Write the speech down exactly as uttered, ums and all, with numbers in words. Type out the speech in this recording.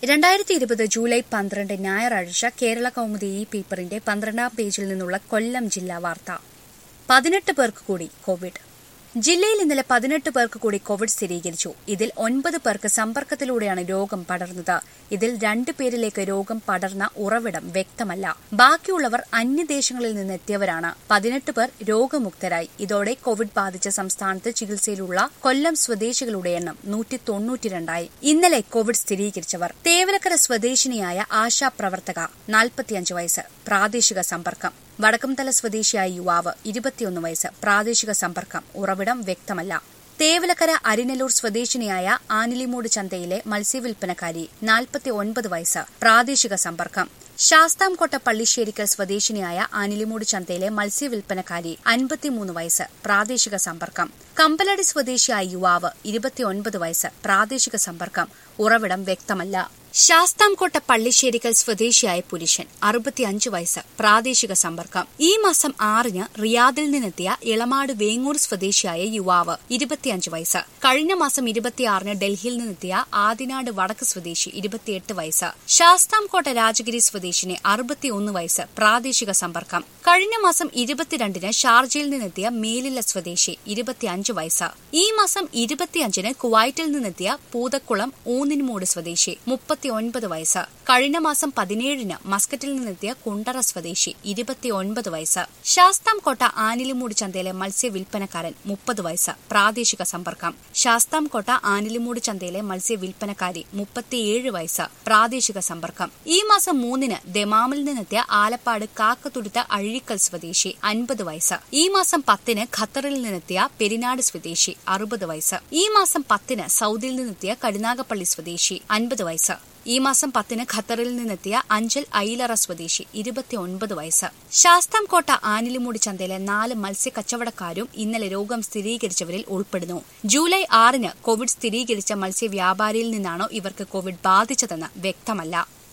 രണ്ടായിരത്തി ഇരുപത് ജൂലൈ പന്ത്രണ്ട് ഞായറാഴ്ച കേരള കൗമുദി ഈ പേപ്പറിന്റെ പന്ത്രണ്ടാം പേജിൽ നിന്നുള്ള കൊല്ലം ജില്ലാ വാർത്ത. പതിനെട്ട് പേർക്ക് കൂടി കോവിഡ്. ജില്ലയിൽ ഇന്നലെ പതിനെട്ട് പേർക്ക് കൂടി കോവിഡ് സ്ഥിരീകരിച്ചു. ഇതിൽ ഒൻപത് പേർക്ക് സമ്പർക്കത്തിലൂടെയാണ് രോഗം പടർന്നത്. ഇതിൽ രണ്ട് പേരിലേക്ക് രോഗം പടർന്ന ഉറവിടം വ്യക്തമല്ല. ബാക്കിയുള്ളവർ അന്യദേശങ്ങളിൽ നിന്നെത്തിയവരാണ്. പതിനെട്ട് പേർ രോഗമുക്തരായി. ഇതോടെ കോവിഡ് ബാധിച്ച സംസ്ഥാനത്ത് ചികിത്സയിലുള്ള കൊല്ലം സ്വദേശികളുടെ എണ്ണം നൂറ്റി തൊണ്ണൂറ്റിരണ്ടായി. ഇന്നലെ കോവിഡ് സ്ഥിരീകരിച്ചവർ: തേവലക്കര സ്വദേശിനിയായ ആശാപ്രവർത്തക, നാൽപ്പത്തിയഞ്ച് വയസ്സ്, പ്രാദേശിക സമ്പർക്കം. വടക്കംതല സ്വദേശിയായ യുവാവ്, ഇരുപത്തിയൊന്ന് വയസ്സ്, പ്രാദേശിക സമ്പർക്കം, ഉറവിടം വ്യക്തമല്ല. തേവലക്കര അരിനല്ലൂർ സ്വദേശിനിയായ ആനിലിമൂട് ചന്തയിലെ മത്സ്യവിൽപ്പനക്കാരി, നാൽപ്പത്തി ഒൻപത് വയസ്സ്, പ്രാദേശിക സമ്പർക്കം. ശാസ്താംകോട്ട പള്ളിശ്ശേരിക്കൽ സ്വദേശിനിയായ ആനിലിമൂട് ചന്തയിലെ മത്സ്യവിൽപ്പനക്കാരി, അൻപത്തിമൂന്ന് വയസ്സ്, പ്രാദേശിക സമ്പർക്കം. കമ്പലടി സ്വദേശിയായ യുവാവ്, ഇരുപത്തിയൊൻപത് വയസ്സ്, പ്രാദേശിക സമ്പർക്കം, ഉറവിടം വ്യക്തമല്ല. ശാസ്താംകോട്ട പള്ളിശ്ശേരിക്കൽ സ്വദേശിയായ പുരുഷൻ, അറുപത്തിയഞ്ച് വയസ്സ്, പ്രാദേശിക സമ്പർക്കം. ഈ മാസം ആറിന് റിയാദിൽ നിന്നെത്തിയ ഇളമാട് വേങ്ങൂർ സ്വദേശിയായ യുവാവ്, ഇരുപത്തിയഞ്ച് വയസ്സ്. കഴിഞ്ഞ മാസം ഇരുപത്തിയാറിന് ഡൽഹിയിൽ നിന്നെത്തിയ ആദിനാട് വടക്ക് സ്വദേശി, ഇരുപത്തിയെട്ട് വയസ്സ്. ശാസ്താംകോട്ട രാജഗിരി സ്വദേശിനി, അറുപത്തിയൊന്ന് വയസ്സ്, പ്രാദേശിക സമ്പർക്കം. കഴിഞ്ഞ മാസം ഇരുപത്തിരണ്ടിന് ഷാർജയിൽ നിന്നെത്തിയ മേലില സ്വദേശി, ഇരുപത്തിയഞ്ച് വയസ്സ്. ഈ മാസം ഇരുപത്തിയഞ്ചിന് കുവൈറ്റിൽ നിന്നെത്തിയ പൂതക്കുളം ഊന്നിൻമൂട് സ്വദേശി, മുപ്പത്തിയൊൻപത് വയസ്സ്. കഴിഞ്ഞ മാസം പതിനേഴിന് മസ്കറ്റിൽ നിന്നെത്തിയ കുണ്ടറ സ്വദേശി, ഇരുപത്തിയൊൻപത് വയസ്സ്. ശാസ്താംകോട്ട ആനിലിമൂട് ചന്തയിലെ മത്സ്യവിൽപ്പനക്കാരൻ, മുപ്പത് വയസ്സ്, പ്രാദേശിക സമ്പർക്കം. ശാസ്താംകോട്ട ആനിലിമൂട് ചന്തയിലെ മത്സ്യവിൽപ്പനക്കാരി, മുപ്പത്തിയേഴ് വയസ്സ്, പ്രാദേശിക സമ്പർക്കം. ഈ മാസം മൂന്നിന് ദമാമിൽ നിന്നെത്തിയ ആലപ്പാട് കാക്കത്തുടുത്ത അഴീക്കൽ സ്വദേശി, അൻപത് വയസ്സ്. ഈ മാസം പത്തിന് ഖത്തറിൽ നിന്നെത്തിയ പെരിനാട് സ്വദേശി, അറുപത് വയസ്സ്. ഈ മാസം പത്തിന് സൌദിയിൽ നിന്നെത്തിയ കരുനാഗപ്പള്ളി സ്വദേശി, അൻപത് വയസ്സ്. ഈ മാസം പത്തിന് ഖത്തറിൽ നിന്നെത്തിയ അഞ്ചൽ ഐലറ സ്വദേശി, ഇരുപത്തിയൊൻപത് വയസ്സ്. ശാസ്താംകോട്ട ആനിലിമൂട് ചന്തയിലെ നാല് മത്സ്യക്കച്ചവടക്കാരും ഇന്നലെ രോഗം സ്ഥിരീകരിച്ചവരിൽ ഉൾപ്പെടുന്നു. ജൂലൈ ആറിന് കോവിഡ് സ്ഥിരീകരിച്ച മത്സ്യവ്യാപാരിയിൽ നിന്നാണോ ഇവർക്ക് കോവിഡ് ബാധിച്ചതെന്ന് വ്യക്തമല്ല.